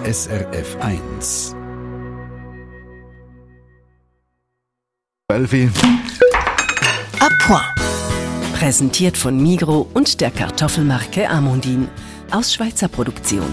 SRF 1. 12. À point. Präsentiert von Migros und der Kartoffelmarke Amundin aus Schweizer Produktion.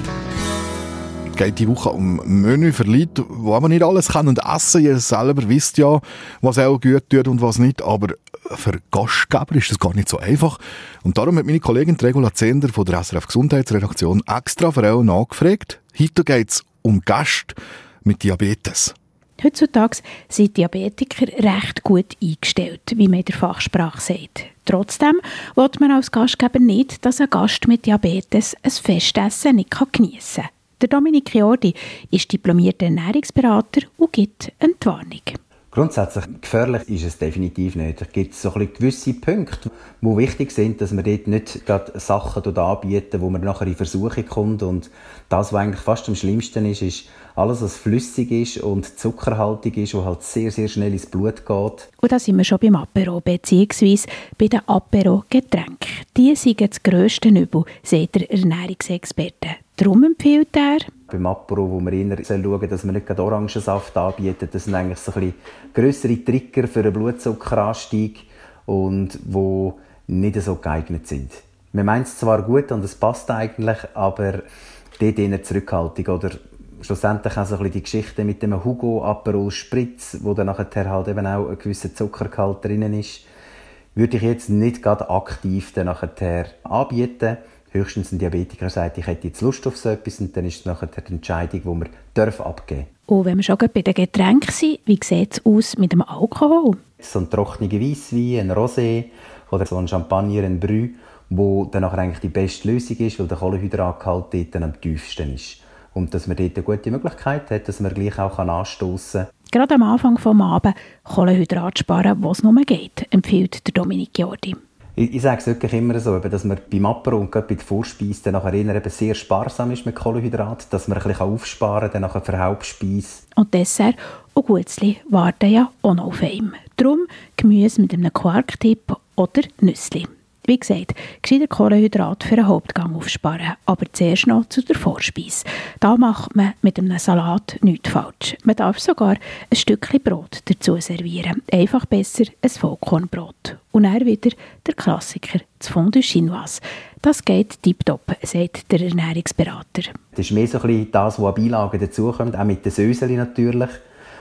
Geht die Woche um Menü für Leute, die aber nicht alles können und essen. Ihr selber wisst ja, was auch gut tut und was nicht. Aber für Gastgeber ist das gar nicht so einfach. Und darum hat meine Kollegin Regula Zehnder von der SRF Gesundheitsredaktion extra für euch nachgefragt. Heute geht es um Gäste mit Diabetes. Heutzutage sind Diabetiker recht gut eingestellt, wie man in der Fachsprache sagt. Trotzdem will man als Gastgeber nicht, dass ein Gast mit Diabetes ein Festessen nicht geniessen kann. Der Dominik Jordi ist diplomierter Ernährungsberater und gibt eine Warnung. Grundsätzlich gefährlich ist es definitiv nicht. Es gibt so ein gewisse Punkte, die wichtig sind, dass man dort nicht gerade Sachen anbieten, wo man nachher in Versuchung kommt. Und das, was eigentlich fast am schlimmsten ist alles, was flüssig ist und zuckerhaltig ist, was halt sehr, sehr schnell ins Blut geht. Und da sind wir schon beim Apero, beziehungsweise bei den Apero-Getränken. Die sind das grösste Übel, sagt der Ernährungsexperte. Darum empfiehlt er, beim Apero, wo wir eher schauen, dass wir nicht gerade Orangensaft anbieten. Das sind eigentlich so ein bisschen grössere Trigger für einen Blutzuckeranstieg und die nicht so geeignet sind. Man meint es zwar gut und es passt eigentlich, aber dort eher Zurückhaltung. Oder schlussendlich auch so ein bisschen die Geschichte mit dem Hugo Aperol Spritz, wo dann nachher halt eben auch ein gewisser Zuckergehalt drin ist, würde ich jetzt nicht gerade aktiv dann nachher anbieten. Höchstens ein Diabetiker sagt, ich hätte jetzt Lust auf so etwas und dann ist es nachher die Entscheidung, die man abgeben darf. Und wenn wir schon bei den Getränken sind, wie sieht es aus mit dem Alkohol? So ein trockener Weisswein, ein Rosé oder so ein Champagner, ein Brü, wo dann nachher eigentlich die beste Lösung ist, weil der Kohlenhydratgehalt dort dann am tiefsten ist. Und dass man dort eine gute Möglichkeit hat, dass man gleich auch anstossen kann. Gerade am Anfang des Abends Kohlenhydrat sparen, wo es nur geht, empfiehlt der Dominik Jordi. Ich sage es wirklich immer so, dass man beim Apero und bei der Vorspeise dann nachher eben sehr sparsam ist mit Kohlenhydrat, dass man ein bisschen aufsparen kann, dann nachher für Hauptspeise. Und Dessert und Gutzli warten ja auch noch auf einen. Darum Gemüse mit einem Quarktipp oder Nüssli. Wie gesagt, gescheiter Kohlenhydrat für einen Hauptgang aufsparen, aber zuerst noch zu der Vorspeise. Da macht man mit einem Salat nichts falsch. Man darf sogar ein Stückchen Brot dazu servieren. Einfach besser ein Vollkornbrot. Und dann wieder der Klassiker, das Fondue Chinoise. Das geht tipptopp, sagt der Ernährungsberater. Das ist mehr so ein bisschen das, was an Beilagen dazukommt, auch mit den Söseli natürlich,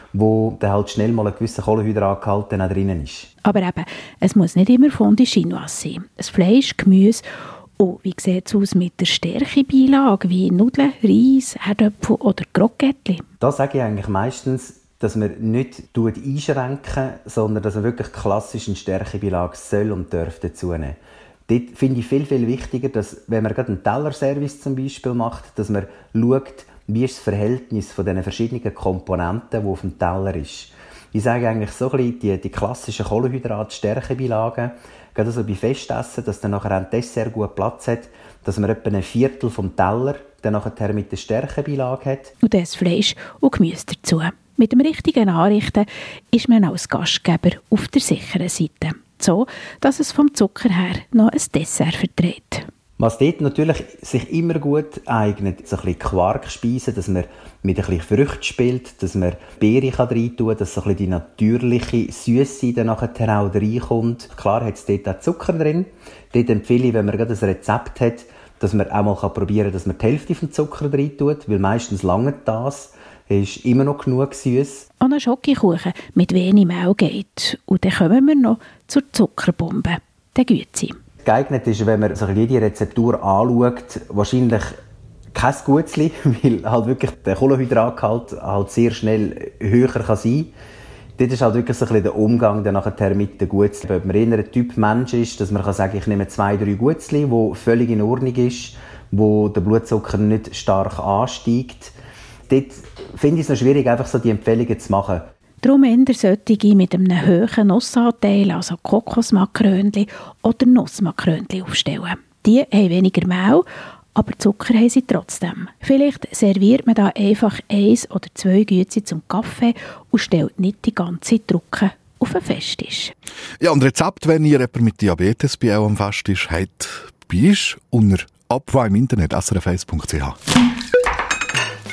wo dann halt schnell mal ein gewisser Kohlenhydratgehalt dann auch drin ist. Aber eben, es muss nicht immer Fondue Chinoise sein. Das Fleisch, Gemüse und wie sieht es aus mit der Stärkebeilage, wie Nudeln, Reis, Herdöpfel oder Krokettli? Da sage ich eigentlich meistens, dass man nicht einschränken, sondern dass man wirklich klassisch eine Stärkebeilage soll und darf dazu nehmen. Dort finde ich viel, viel wichtiger, dass, wenn man gerade einen Tellerservice zum Beispiel macht, dass man schaut, wie ist das Verhältnis von diesen verschiedenen Komponenten, die auf dem Teller ist. Ich sage eigentlich so ein bisschen die klassischen Kohlenhydrat-Stärkebeilagen, gerade so bei Festessen, dass dann nachher ein Dessert gut Platz hat, dass man etwa ein Viertel vom Teller dann nachher mit der Stärkebeilage hat. Und das Fleisch und Gemüse dazu. Mit dem richtigen Anrichten ist man als Gastgeber auf der sicheren Seite. So, dass es vom Zucker her noch ein Dessert verträgt. Was dort natürlich sich immer gut eignet, so ein bisschen Quarkspeisen, dass man mit ein bisschen Früchten spielt, dass man Beeren rein tun kann, dass so ein bisschen die natürliche Süße dann nachher auch reinkommt. Klar hat es dort auch Zucker drin. Dort empfehle ich, wenn man gerade ein Rezept hat, dass man auch mal probieren kann, dass man die Hälfte vom Zucker rein tut, weil meistens lange das ist immer noch genug süß. Und ein Schokokuchen mit wenig Mehl geht. Und dann kommen wir noch zur Zuckerbombe, der Güezi. Geeignet ist, wenn man so jede Rezeptur anschaut, wahrscheinlich kein Gutzli, weil halt wirklich der Kohlenhydratgehalt halt sehr schnell höher kann sein kann. Dort ist halt wirklich so ein bisschen der Umgang dann nachher mit den Gutzli. Ob man eher ein Typ Mensch ist, dass man kann sagen, ich nehme 2-3 Gutzli, wo völlig in Ordnung ist, wo der Blutzucker nicht stark ansteigt. Dort finde ich es noch schwierig, einfach so die Empfehlungen zu machen. Darum eher solche mit einem hohen Nussanteil, also Kokosmakrönchen oder Nussmakrönchen aufstellen. Die haben weniger Mehl, aber Zucker haben sie trotzdem. Vielleicht serviert man da einfach 1 oder 2 Güezi zum Kaffee und stellt nicht die ganze Drucke auf einen Festtisch. Ja, und Rezept, wenn ihr jemand mit Diabetes bei euch am Festtisch habt, bist unter Abwahl im Internet srf1.ch.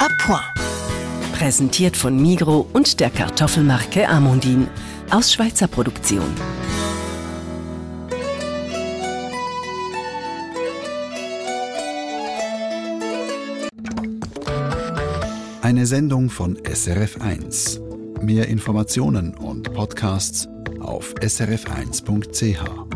À point. Präsentiert von Migros und der Kartoffelmarke Amondin aus Schweizer Produktion. Eine Sendung von SRF1. Mehr Informationen und Podcasts auf srf1.ch.